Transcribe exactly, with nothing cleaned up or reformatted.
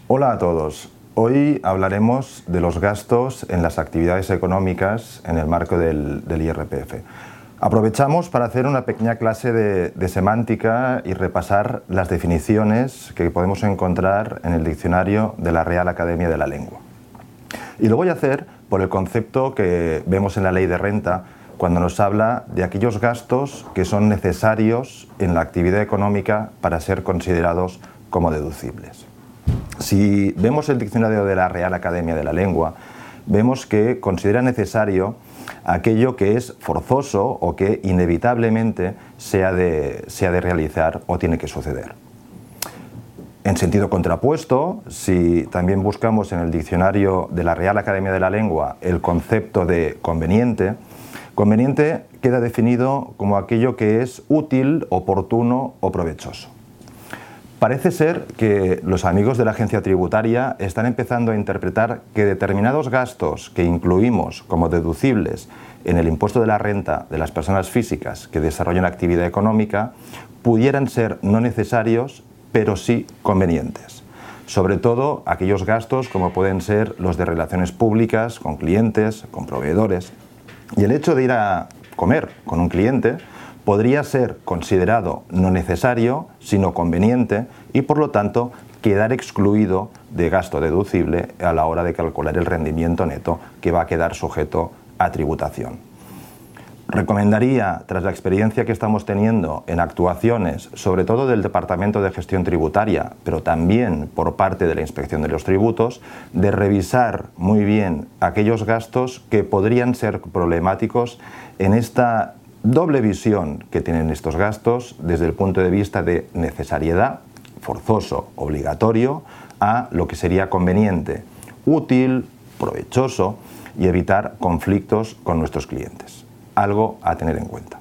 Hola a todos. Hoy hablaremos de los gastos en las actividades económicas en el marco del, del I R P F. Aprovechamos para hacer una pequeña clase de, de semántica y repasar las definiciones que podemos encontrar en el diccionario de la Real Academia de la Lengua. Y lo voy a hacer por el concepto que vemos en la Ley de Renta cuando nos habla de aquellos gastos que son necesarios en la actividad económica para ser considerados como deducibles. Si vemos el diccionario de la Real Academia de la Lengua, vemos que considera necesario aquello que es forzoso o que inevitablemente se ha de, se ha de realizar o tiene que suceder. En sentido contrapuesto, si también buscamos en el diccionario de la Real Academia de la Lengua el concepto de conveniente, conveniente queda definido como aquello que es útil, oportuno o provechoso. Parece ser que los amigos de la agencia tributaria están empezando a interpretar que determinados gastos que incluimos como deducibles en el impuesto de la renta de las personas físicas que desarrollan actividad económica pudieran ser no necesarios, pero sí convenientes. Sobre todo aquellos gastos como pueden ser los de relaciones públicas con clientes, con proveedores. Y el hecho de ir a comer con un cliente podría ser considerado no necesario, sino conveniente y, por lo tanto, quedar excluido de gasto deducible a la hora de calcular el rendimiento neto que va a quedar sujeto a tributación. Recomendaría, tras la experiencia que estamos teniendo en actuaciones, sobre todo del Departamento de Gestión Tributaria, pero también por parte de la Inspección de los Tributos, de revisar muy bien aquellos gastos que podrían ser problemáticos en esta doble visión que tienen estos gastos desde el punto de vista de necesariedad, forzoso, obligatorio, a lo que sería conveniente, útil, provechoso y evitar conflictos con nuestros clientes. Algo a tener en cuenta.